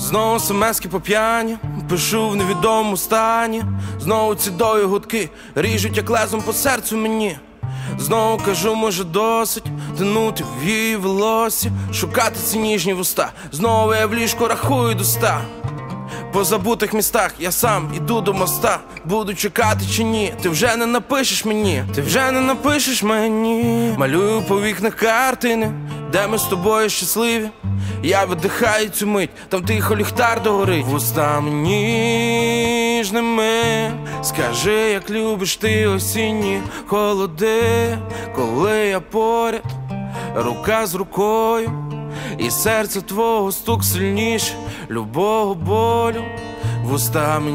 Знову смски по п'яні, пишу в невідомому стані. Знову ці довгі гудки ріжуть як лезом по серцю мені. Знову кажу, може досить тянути в її волосся, шукати ці ніжні вуста. Знову я в ліжку рахую до 100. По забутих містах я сам іду до моста. Буду чекати чи ні, ти вже не напишеш мені, ти вже не напишеш мені. Малюю по вікнах картини, де ми з тобою щасливі. Я видихаю цю мить, там тихо ліхтар догорить. Вустами ніжними скажи, як любиш ти осінні холоди. Коли я поряд, рука з рукою, і серце твого стук сильніше любого болю. Вустами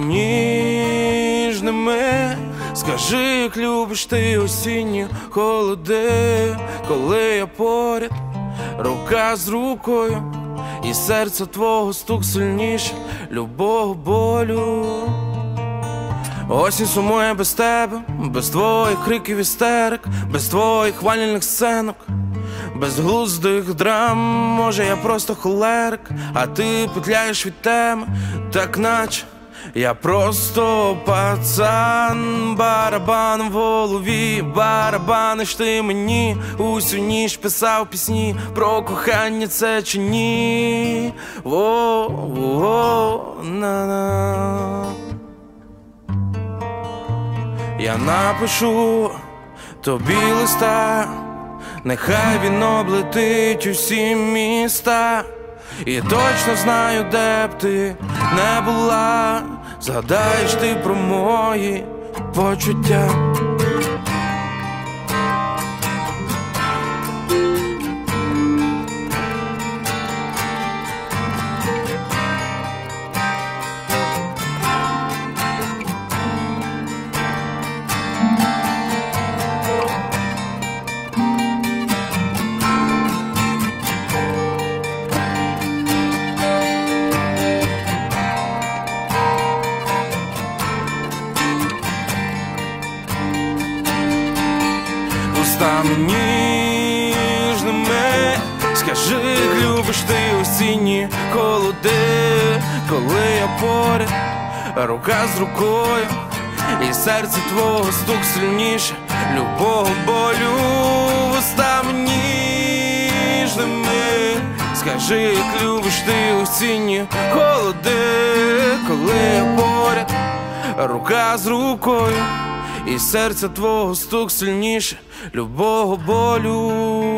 ніжними скажи, як любиш ти осінні холоди. Коли я поряд, рука з рукою, і серце твого стук сильніше любого болю. Осінь сумує без тебе, без твоїх криків істерик, без твоїх хвалільних сценок, без глуздих драм. Може я просто холерик, а ти петляєш від теми, так наче я просто пацан. Барабан в голові, барабаниш ти мені. Усю ніч писав пісні про кохання, це чи ні? На-на. Я напишу тобі листа, нехай він облетить усі міста. І точно знаю, де б ти не була, згадаєш ти про мої почуття. Вустами ніжними скажи, як любиш ти осінні холоди. Коли я поряд, рука з рукою, і серце твого стук сильніше любого болю. Вустами ніжними скажи, як любиш ти осінні холоди. Коли я поряд, рука з рукою, і серце твого стук сильніше любого болю.